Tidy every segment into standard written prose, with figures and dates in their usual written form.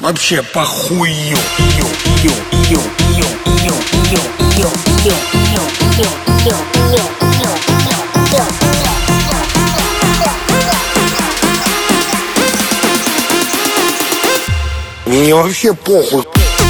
вообще похую. Мне вообще похуй.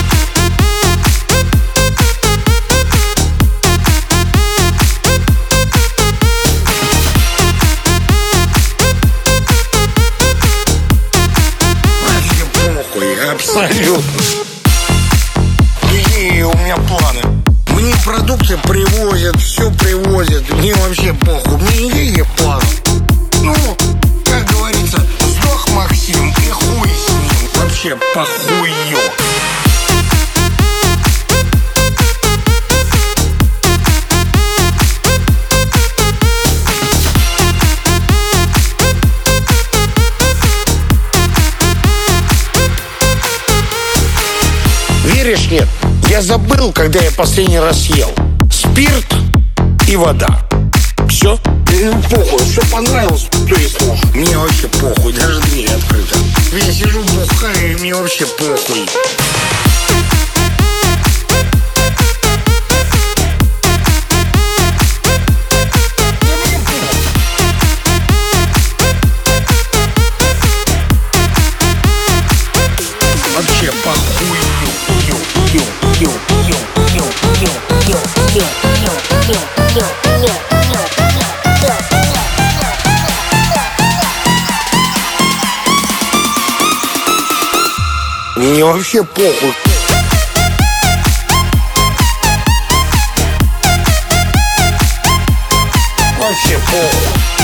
Абсолютно. И у меня планы. Мне продукты привозят, все привозят. Мне вообще похуй. Мне никаких планов. Ну, как говорится, сдох Максим и хуй с ним. Вообще похую. Веришь, нет? Я забыл, когда я последний раз ел. Спирт и вода. Все? Похуй, все понравилось, то и слушай. Мне вообще похуй, даже дверь открыта. Я сижу, бухаю, и мне вообще похуй. Вообще похуй. Мне вообще похуй. Вообще похуй.